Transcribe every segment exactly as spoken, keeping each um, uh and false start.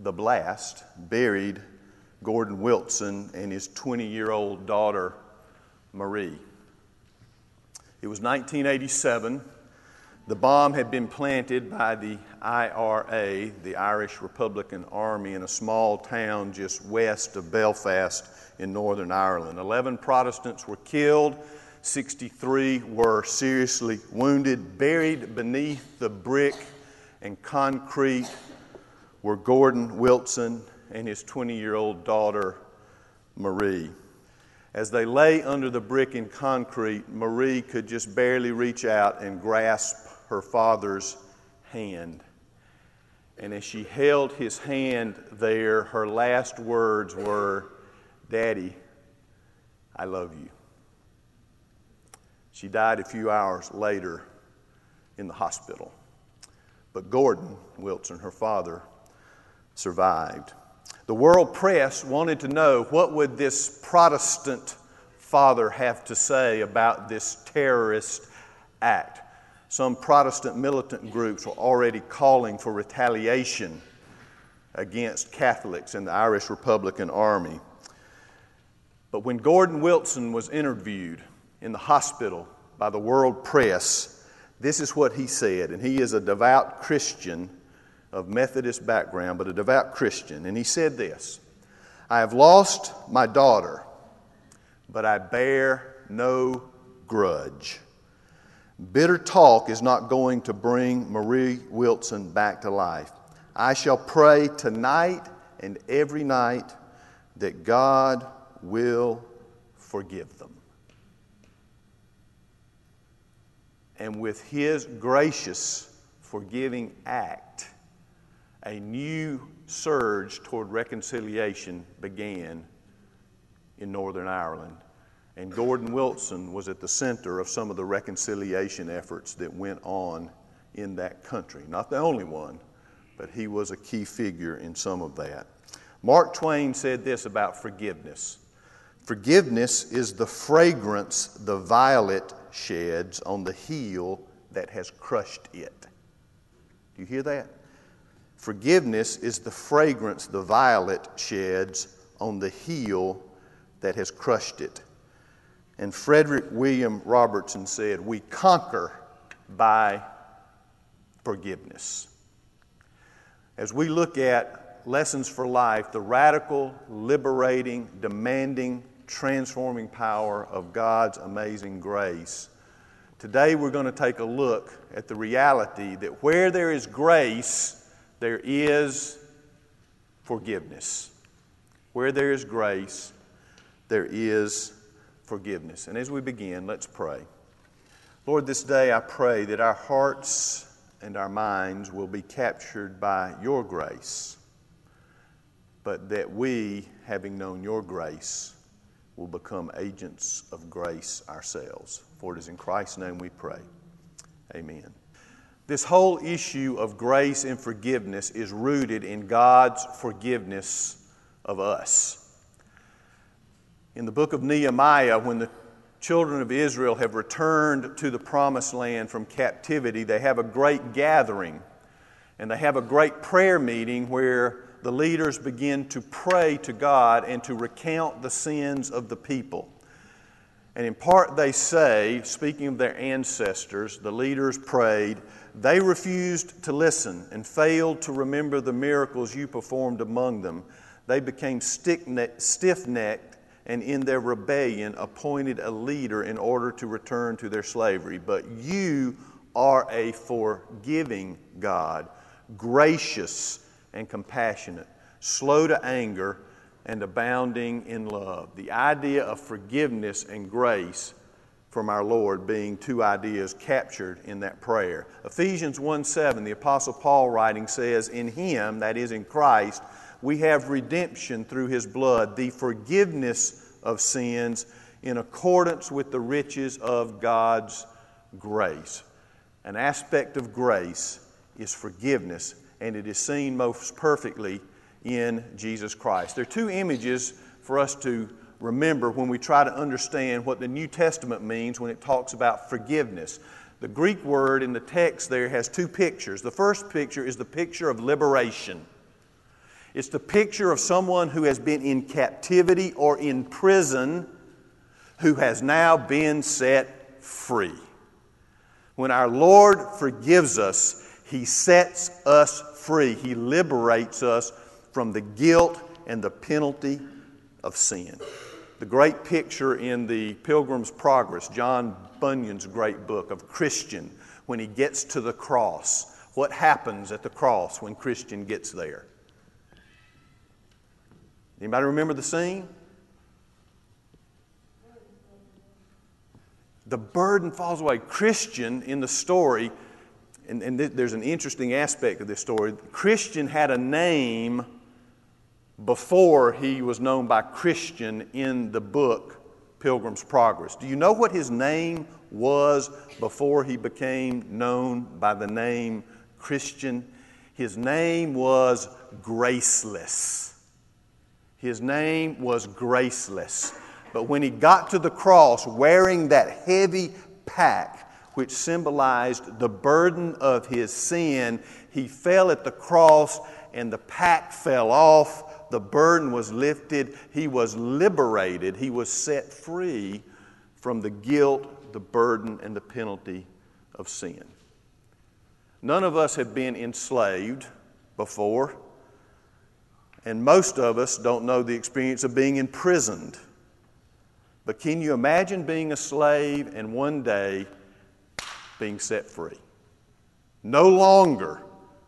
the blast buried Gordon Wilson and his twenty-year-old daughter, Marie. It was nineteen eighty-seven. The bomb had been planted by the I R A, the Irish Republican Army, in a small town just west of Belfast in Northern Ireland. Eleven Protestants were killed. sixty-three were seriously wounded. Buried beneath the brick and concrete were Gordon Wilson and his twenty-year-old daughter, Marie. As they lay under the brick and concrete, Marie could just barely reach out and grasp her father's hand. And as she held his hand there, her last words were, "Daddy, I love you." She died a few hours later in the hospital. But Gordon Wilson, her father, survived. The world press wanted to know, what would this Protestant father have to say about this terrorist act? Some Protestant militant groups were already calling for retaliation against Catholics in the Irish Republican Army. But when Gordon Wilson was interviewed in the hospital by the world press, this is what he said. And he is a devout Christian of Methodist background, but a devout Christian. And he said this: "I have lost my daughter, but I bear no grudge. Bitter talk is not going to bring Marie Wilson back to life. I shall pray tonight and every night that God will forgive them." And with His gracious, forgiving act, a new surge toward reconciliation began in Northern Ireland. And Gordon Wilson was at the center of some of the reconciliation efforts that went on in that country. Not the only one, but he was a key figure in some of that. Mark Twain said this about forgiveness: "Forgiveness is the fragrance the violet sheds on the heel that has crushed it." Do you hear that? Forgiveness is the fragrance the violet sheds on the heel that has crushed it. And Frederick William Robertson said, "We conquer by forgiveness." As we look at Lessons for Life, the radical, liberating, demanding, transforming power of God's amazing grace, today we're going to take a look at the reality that where there is grace, there is forgiveness. Where there is grace, there is forgiveness. And as we begin, let's pray. Lord, this day I pray that our hearts and our minds will be captured by your grace, but that we, having known your grace, will become agents of grace ourselves. For it is in Christ's name we pray. Amen. This whole issue of grace and forgiveness is rooted in God's forgiveness of us. In the book of Nehemiah, when the children of Israel have returned to the promised land from captivity, they have a great gathering, and they have a great prayer meeting where the leaders begin to pray to God and to recount the sins of the people. And in part they say, speaking of their ancestors, the leaders prayed, "They refused to listen and failed to remember the miracles you performed among them. They became stiff-necked and in their rebellion appointed a leader in order to return to their slavery. But you are a forgiving God, gracious and compassionate, slow to anger and abounding in love." The idea of forgiveness and grace from our Lord being two ideas captured in that prayer. Ephesians one seven, the Apostle Paul writing says, "In Him," that is in Christ, "we have redemption through His blood, the forgiveness of sins in accordance with the riches of God's grace." An aspect of grace is forgiveness, and it is seen most perfectly in Jesus Christ. There are two images for us to remember when we try to understand what the New Testament means when it talks about forgiveness. The Greek word in the text there has two pictures. The first picture is the picture of liberation. It's the picture of someone who has been in captivity or in prison who has now been set free. When our Lord forgives us, He sets us free. He liberates us from the guilt and the penalty of sin. The great picture in the Pilgrim's Progress, John Bunyan's great book of Christian, when he gets to the cross. What happens at the cross when Christian gets there? Anybody remember the scene? The burden falls away. Christian in the story, and, and th- there's an interesting aspect of this story. Christian had a name before he was known by Christian in the book Pilgrim's Progress. Do you know what his name was before he became known by the name Christian? His name was Graceless. His name was Graceless. But when he got to the cross wearing that heavy pack, which symbolized the burden of his sin, he fell at the cross and the pack fell off. The burden was lifted. He was liberated. He was set free from the guilt, the burden, and the penalty of sin. None of us have been enslaved before, and most of us don't know the experience of being imprisoned. But can you imagine being a slave and one day being set free? No longer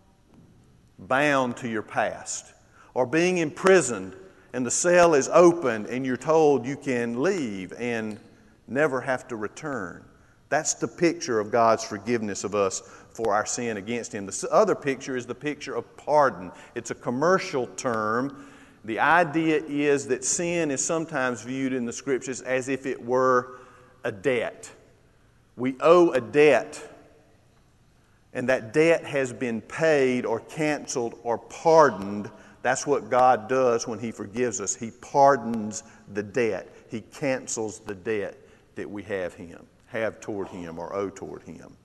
bound to your past. Or being imprisoned and the cell is open and you're told you can leave and never have to return. That's the picture of God's forgiveness of us for our sin against Him. The other picture is the picture of pardon. It's a commercial term. The idea is that sin is sometimes viewed in the Scriptures as if it were a debt. We owe a debt, and that debt has been paid or canceled or pardoned. That's what God does when He forgives us. He pardons the debt. He cancels the debt that we have Him, have toward Him or owe toward Him.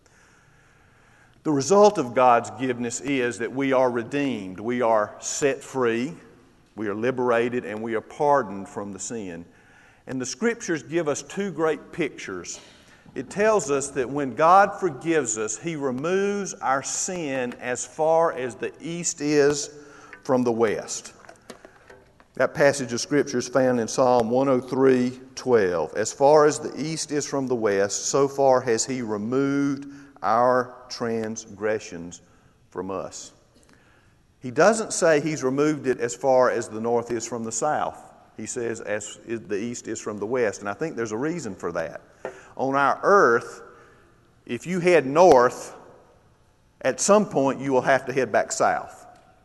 The result of God's forgiveness is that we are redeemed. We are set free. We are liberated, and we are pardoned from the sin. And the Scriptures give us two great pictures. It tells us that when God forgives us, He removes our sin as far as the east is from the west. That passage of Scripture is found in Psalm one oh three, twelve. As far as the east is from the west, so far has He removed our transgressions from us. He doesn't say He's removed it as far as the north is from the south. He says as the east is from the west, and I think there's a reason for that. On our earth, if you head north, at some point you will have to head back south.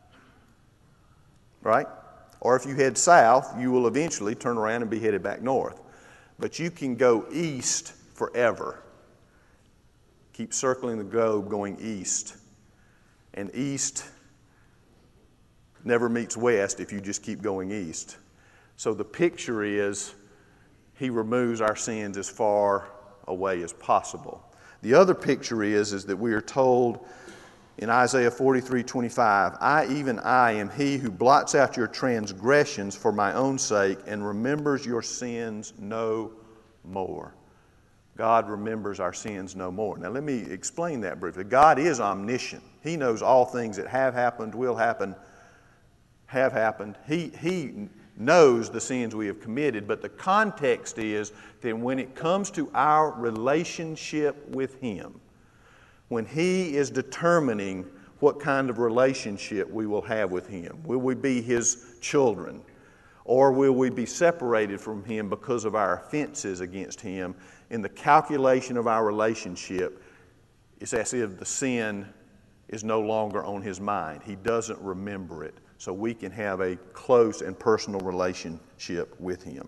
Right? Or if you head south, you will eventually turn around and be headed back north. But you can go east forever. Keep circling the globe going east. And east never meets west if you just keep going east. So the picture is He removes our sins as far away as possible. The other picture is, is that we are told in Isaiah forty-three twenty-five, I, even I, am He who blots out your transgressions for my own sake and remembers your sins no more. God remembers our sins no more. Now let me explain that briefly. God is omniscient. He knows all things that have happened, will happen, have happened. He, he knows the sins we have committed, but the context is that when it comes to our relationship with Him, when He is determining what kind of relationship we will have with Him, will we be His children, or will we be separated from Him because of our offenses against Him? In the calculation of our relationship, it's as if the sin is no longer on His mind. He doesn't remember it, so we can have a close and personal relationship with Him.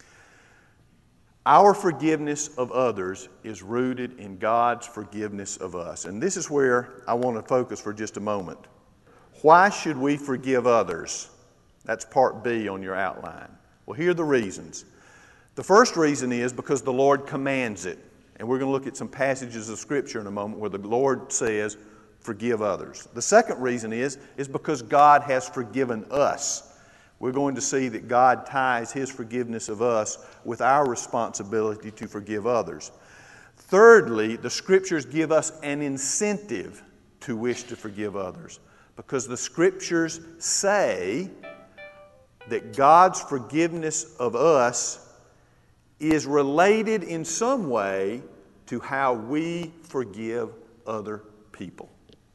Our forgiveness of others is rooted in God's forgiveness of us. And this is where I want to focus for just a moment. Why should we forgive others? That's part B on your outline. Well, here are the reasons. The first reason is because the Lord commands it. And we're going to look at some passages of Scripture in a moment where the Lord says, forgive others. The second reason is, is because God has forgiven us. We're going to see that God ties His forgiveness of us with our responsibility to forgive others. Thirdly, the Scriptures give us an incentive to wish to forgive others, because the Scriptures say that God's forgiveness of us is related in some way to how we forgive other people.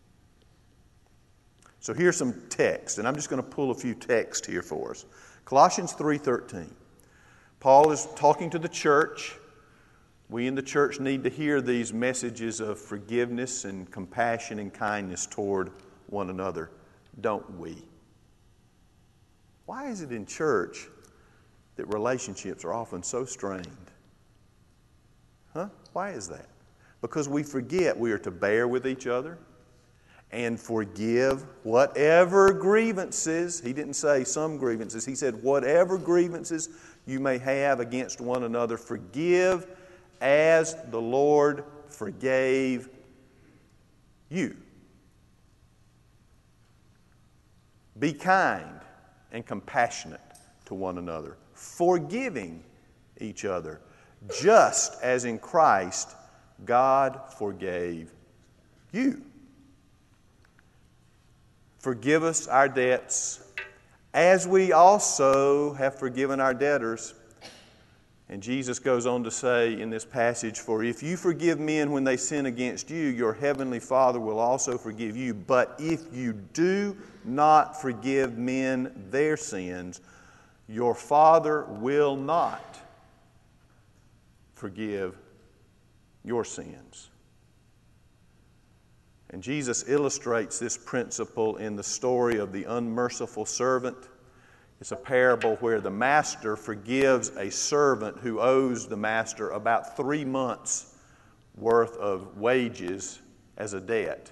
So here's some text, and I'm just going to pull a few texts here for us. Colossians three thirteen. Paul is talking to the church. We in the church need to hear these messages of forgiveness and compassion and kindness toward one another, don't we? Why is it in church that relationships are often so strained? Huh? Why is that? Because we forget we are to bear with each other and forgive whatever grievances. He didn't say some grievances. He said whatever grievances you may have against one another, forgive as the Lord forgave you. Be kind and compassionate to one another, forgiving each other, just as in Christ God forgave you. Forgive us our debts, as we also have forgiven our debtors. And Jesus goes on to say in this passage, for if you forgive men when they sin against you, your heavenly Father will also forgive you. But if you do not forgive men their sins, your Father will not forgive your sins. And Jesus illustrates this principle in the story of the unmerciful servant. It's a parable where the master forgives a servant who owes the master about three months' worth of wages as a debt.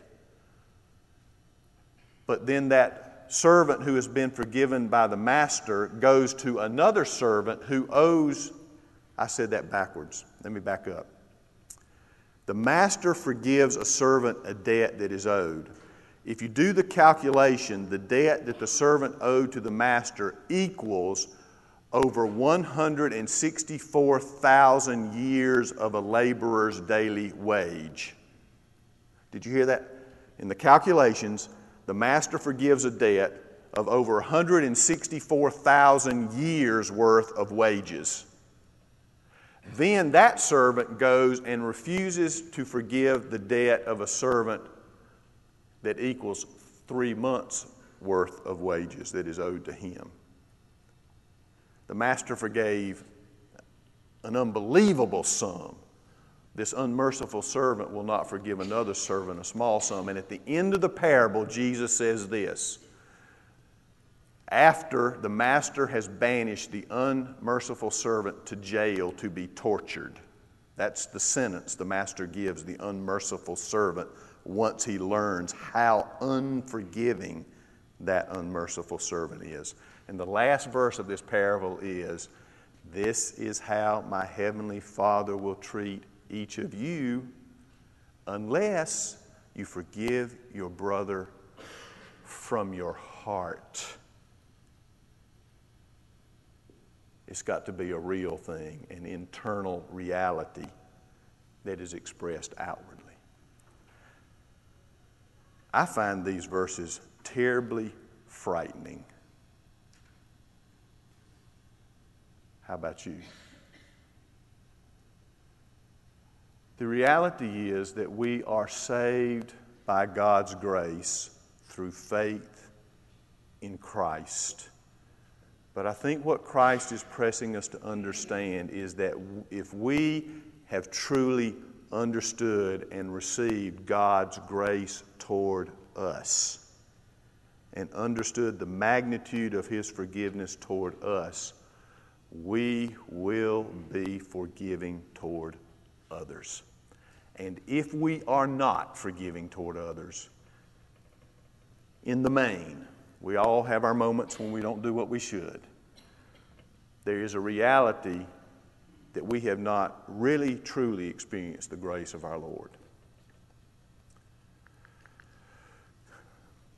But then that servant who has been forgiven by the master goes to another servant who owes, I said that backwards. Let me back up. The master forgives a servant a debt that is owed. If you do the calculation, the debt that the servant owed to the master equals over one hundred sixty-four thousand years of a laborer's daily wage. Did you hear that? In the calculations, the master forgives a debt of over one hundred sixty-four thousand years worth of wages. Then that servant goes and refuses to forgive the debt of a servant that equals three months' worth of wages that is owed to him. The master forgave an unbelievable sum. This unmerciful servant will not forgive another servant a small sum. And at the end of the parable, Jesus says this: after the master has banished the unmerciful servant to jail to be tortured. That's the sentence the master gives the unmerciful servant once he learns how unforgiving that unmerciful servant is. And the last verse of this parable is, this is how my heavenly Father will treat each of you unless you forgive your brother from your heart. It's got to be a real thing, an internal reality that is expressed outwardly. I find these verses terribly frightening. How about you? The reality is that we are saved by God's grace through faith in Christ. But I think what Christ is pressing us to understand is that if we have truly understood and received God's grace toward us and understood the magnitude of His forgiveness toward us, we will be forgiving toward others. And if we are not forgiving toward others, in the main, we all have our moments when we don't do what we should. There is a reality that we have not really, truly experienced the grace of our Lord.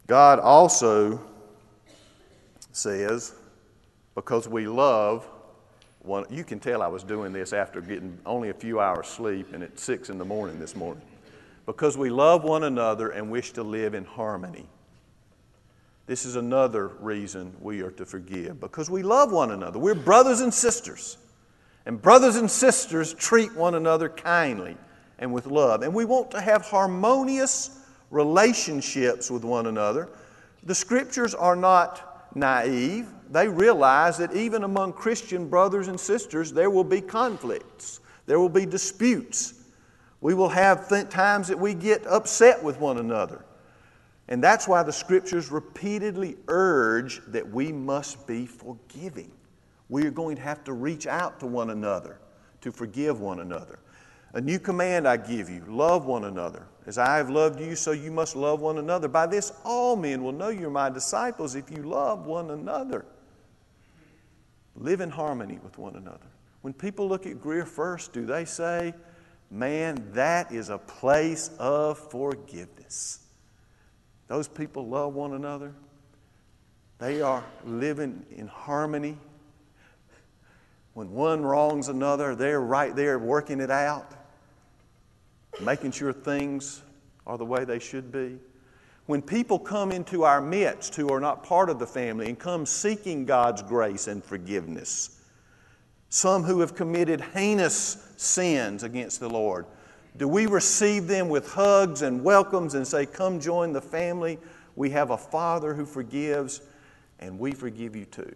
God also says, because we love one, you can tell I was doing this after getting only a few hours sleep and at six in the morning this morning. Because we love one another and wish to live in harmony. This is another reason we are to forgive. Because we love one another. We're brothers and sisters. And brothers and sisters treat one another kindly and with love. And we want to have harmonious relationships with one another. The Scriptures are not naive. They realize that even among Christian brothers and sisters, there will be conflicts. There will be disputes. We will have th- times that we get upset with one another. And that's why the Scriptures repeatedly urge that we must be forgiving. We are going to have to reach out to one another to forgive one another. A new command I give you, love one another. As I have loved you, so you must love one another. By this all men will know you're my disciples if you love one another. Live in harmony with one another. When people look at Greer First, do they say, man, that is a place of forgiveness? Those people love one another. They are living in harmony. When one wrongs another, they're right there working it out, making sure things are the way they should be. When people come into our midst who are not part of the family and come seeking God's grace and forgiveness, some who have committed heinous sins against the Lord, do we receive them with hugs and welcomes and say, come join the family? We have a Father who forgives, and we forgive you too.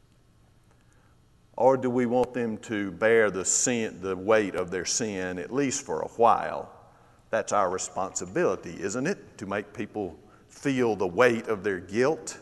Or do we want them to bear the sin, the weight of their sin, at least for a while? That's our responsibility, isn't it? To make people feel the weight of their guilt.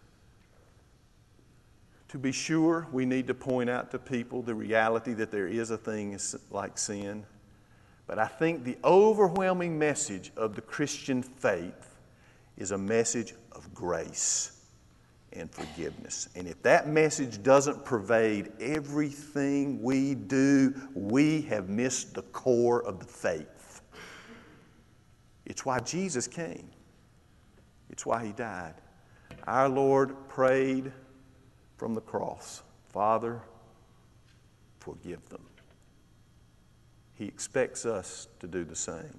To be sure, we need to point out to people the reality that there is a thing like sin. But I think the overwhelming message of the Christian faith is a message of grace and forgiveness. And if that message doesn't pervade everything we do, we have missed the core of the faith. It's why Jesus came. It's why He died. Our Lord prayed from the cross, Father, forgive them. He expects us to do the same.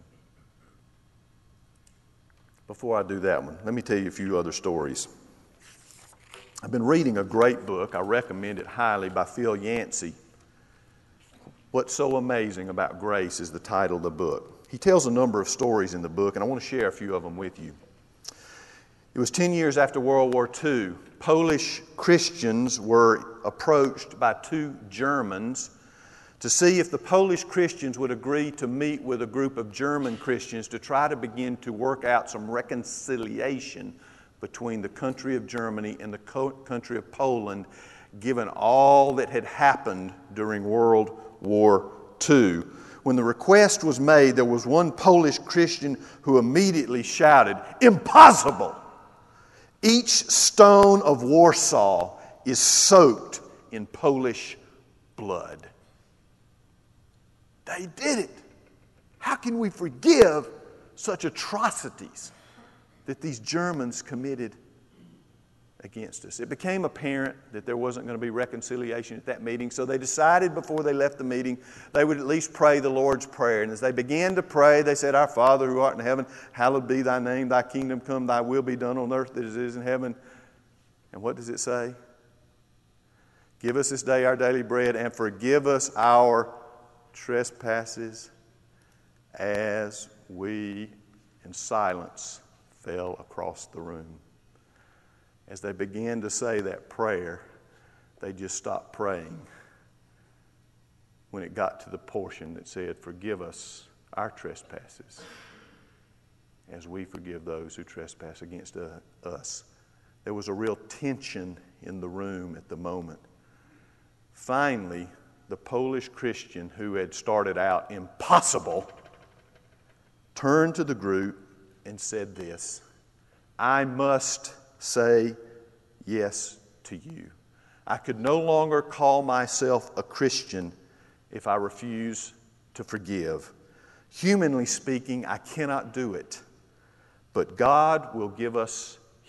Before I do that one, let me tell you a few other stories. I've been reading a great book. I recommend it highly, by Phil Yancey. What's So Amazing About Grace is the title of the book. He tells a number of stories in the book, and I want to share a few of them with you. It was ten years after World War Two. Polish Christians were approached by two Germans to see if the Polish Christians would agree to meet with a group of German Christians to try to begin to work out some reconciliation between the country of Germany and the country of Poland, given all that had happened during World War Two. When the request was made, there was one Polish Christian who immediately shouted, "Impossible! Each stone of Warsaw is soaked in Polish blood." They did it. How can we forgive such atrocities that these Germans committed against us? It became apparent that there wasn't going to be reconciliation at that meeting, so they decided before they left the meeting they would at least pray the Lord's Prayer. And as they began to pray, they said, "Our Father who art in heaven, hallowed be thy name, thy kingdom come, thy will be done on earth as it is in heaven." And what does it say? "Give us this day our daily bread, and forgive us our trespasses as we," in silence, fell across the room. As they began to say that prayer, they just stopped praying when it got to the portion that said, "Forgive us our trespasses as we forgive those who trespass against us." There was a real tension in the room at the moment. Finally, the Polish Christian who had started out impossible turned to the group and said this, "I must say yes to you. I could no longer call myself a Christian if I refuse to forgive. Humanly speaking, I cannot do it, but God will give us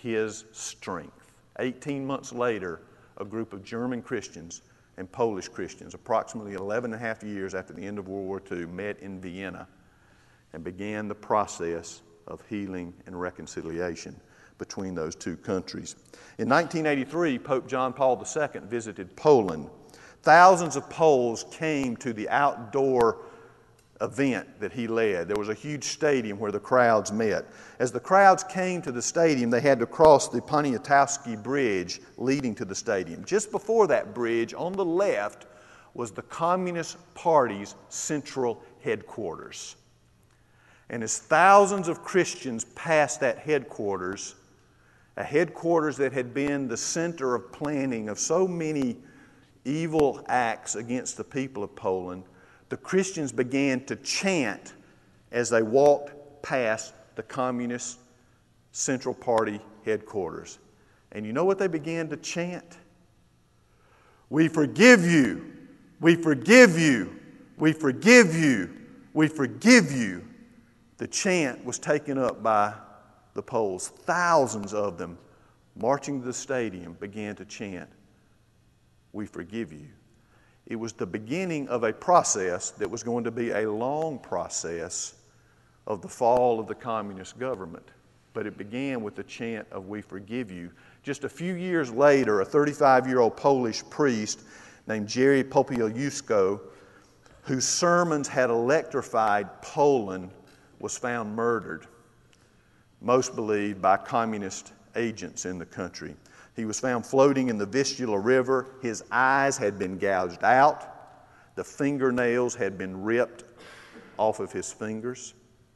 his strength. Eighteen months later, a group of German Christians and Polish Christians, approximately eleven and a half years after the end of World War Two, met in Vienna and began the process of healing and reconciliation between those two countries. In nineteen eighty-three, Pope John Paul the Second visited Poland. Thousands of Poles came to the outdoor event that he led. There was a huge stadium where the crowds met. As the crowds came to the stadium, they had to cross the Poniatowski Bridge leading to the stadium. Just before that bridge, on the left, was the Communist Party's central headquarters. And as thousands of Christians passed that headquarters, a headquarters that had been the center of planning of so many evil acts against the people of Poland, the Christians began to chant as they walked past the Communist Central Party headquarters. And you know what they began to chant? We forgive you. We forgive you. We forgive you. We forgive you. The chant was taken up by the Poles. Thousands of them, marching to the stadium, began to chant, we forgive you. It was the beginning of a process that was going to be a long process of the fall of the communist government. But it began with the chant of we forgive you. Just a few years later, a thirty-five-year-old Polish priest named Jerry Popielewsko, whose sermons had electrified Poland, was found murdered, most believed by communist agents in the country. He was found floating in the Vistula River. His eyes had been gouged out. The fingernails had been ripped off of his fingers.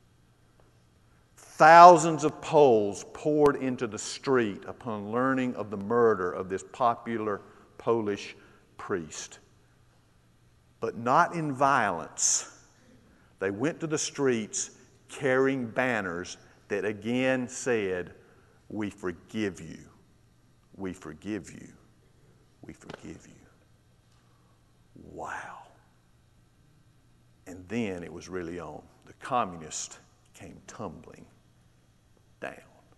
Thousands of Poles poured into the street upon learning of the murder of this popular Polish priest. But not in violence. They went to the streets carrying banners that again said, we forgive you. We forgive you. We forgive you. Wow. And then it was really on. The communists came tumbling down.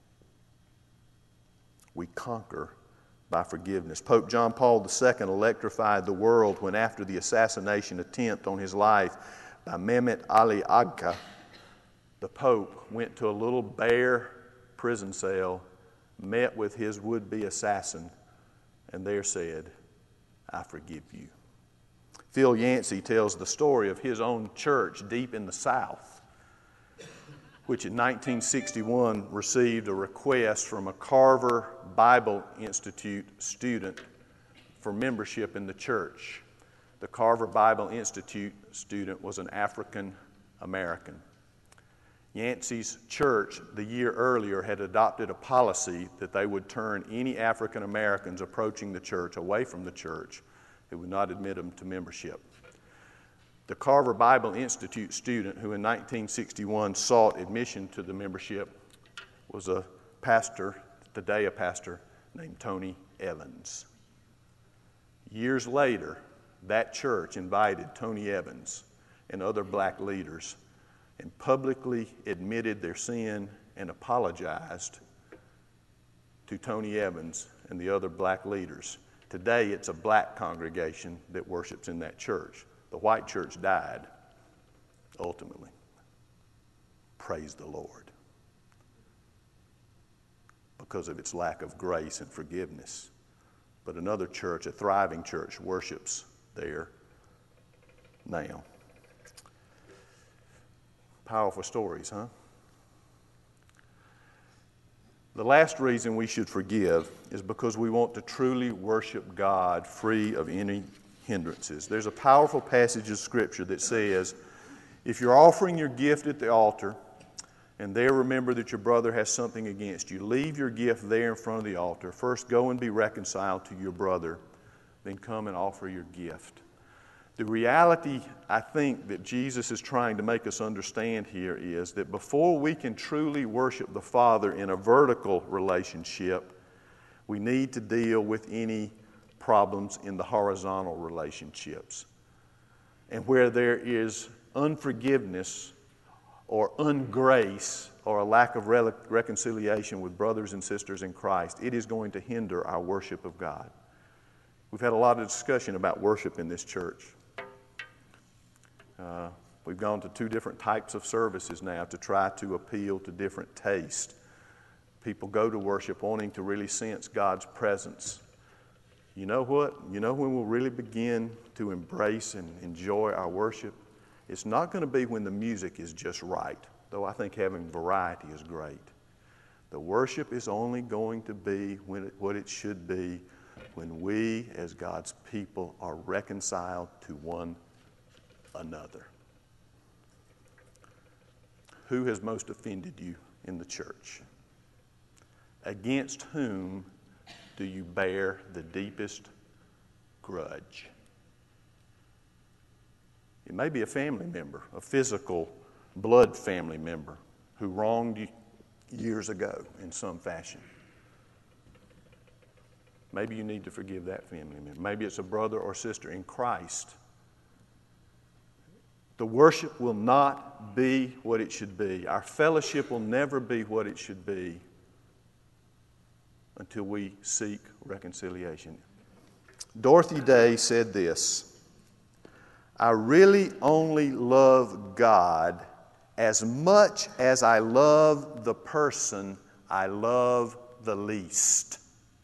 We conquer by forgiveness. Pope John Paul the Second electrified the world when, after the assassination attempt on his life by Mehmet Ali Agca, the Pope went to a little bare prison cell, met with his would-be assassin, and there said, I forgive you. Phil Yancey tells the story of his own church deep in the South, which in nineteen sixty-one received a request from a Carver Bible Institute student for membership in the church. The Carver Bible Institute student was an African American. Yancey's church the year earlier had adopted a policy that they would turn any African Americans approaching the church away from the church. It would not admit them to membership. The Carver Bible Institute student who in nineteen sixty-one sought admission to the membership was a pastor, today a pastor, named Tony Evans. Years later, that church invited Tony Evans and other black leaders and publicly admitted their sin and apologized to Tony Evans and the other black leaders. Today, it's a black congregation that worships in that church. The white church died, ultimately. Praise the Lord. Because of its lack of grace and forgiveness. But another church, a thriving church, worships there now. Powerful stories, huh? The last reason we should forgive is because we want to truly worship God free of any hindrances. There's a powerful passage of Scripture that says, if you're offering your gift at the altar and there remember that your brother has something against you, leave your gift there in front of the altar. First go and be reconciled to your brother, then come and offer your gift. The reality, I think, that Jesus is trying to make us understand here is that before we can truly worship the Father in a vertical relationship, we need to deal with any problems in the horizontal relationships. And where there is unforgiveness or ungrace or a lack of re- reconciliation with brothers and sisters in Christ, it is going to hinder our worship of God. We've had a lot of discussion about worship in this church. Uh, we've gone to two different types of services now to try to appeal to different tastes. People go to worship wanting to really sense God's presence. You know what? You know when we'll really begin to embrace and enjoy our worship? It's not going to be when the music is just right, though I think having variety is great. The worship is only going to be when it, what it should be when we, as God's people, are reconciled to one another. Who has most offended you in the church? Against whom do you bear the deepest grudge? It may be a family member, a physical blood family member who wronged you years ago in some fashion. Maybe you need to forgive that family member. Maybe it's a brother or sister in Christ. The worship will not be what it should be. Our fellowship will never be what it should be until we seek reconciliation. Dorothy Day said this: I really only love God as much as I love the person I love the least.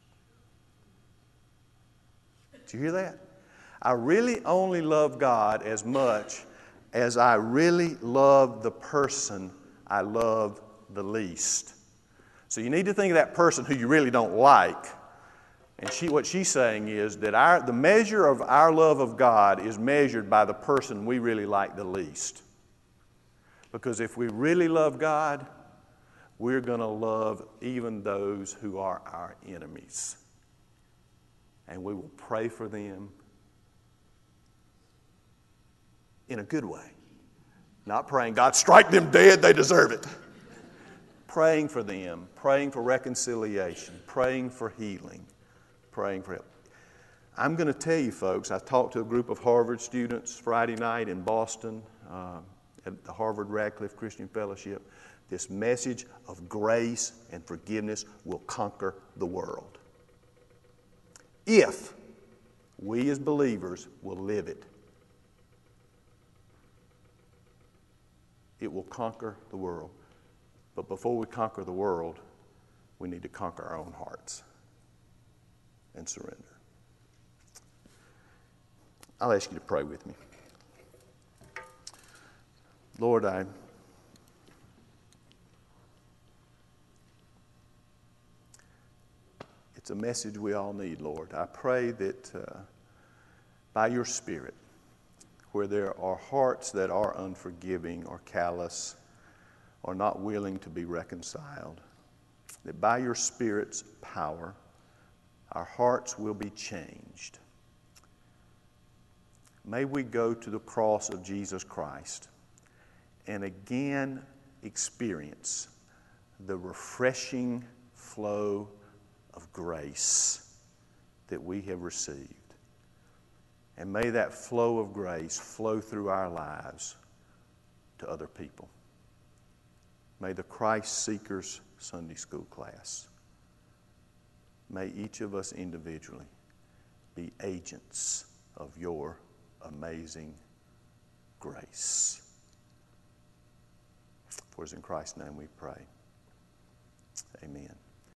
Did you hear that? I really only love God as much as I really love the person I love the least. So you need to think of that person who you really don't like. And she, what she's saying is that our, the measure of our love of God is measured by the person we really like the least. Because if we really love God, we're going to love even those who are our enemies. And we will pray for them in a good way. Not praying, God, strike them dead, they deserve it. Praying for them, praying for reconciliation, praying for healing, praying for help. I'm going to tell you, folks, I talked to a group of Harvard students Friday night in Boston uh, at the Harvard Radcliffe Christian Fellowship. This message of grace and forgiveness will conquer the world, if we as believers will live it. It will conquer the world. But before we conquer the world, we need to conquer our own hearts and surrender. I'll ask you to pray with me. Lord, I it's a message we all need, Lord. I pray that uh, by your Spirit, where there are hearts that are unforgiving or callous or not willing to be reconciled, that by your Spirit's power, our hearts will be changed. May we go to the cross of Jesus Christ and again experience the refreshing flow of grace that we have received. And may that flow of grace flow through our lives to other people. May the Christ Seekers Sunday School class, may each of us individually be agents of your amazing grace. For it's in Christ's name we pray. Amen.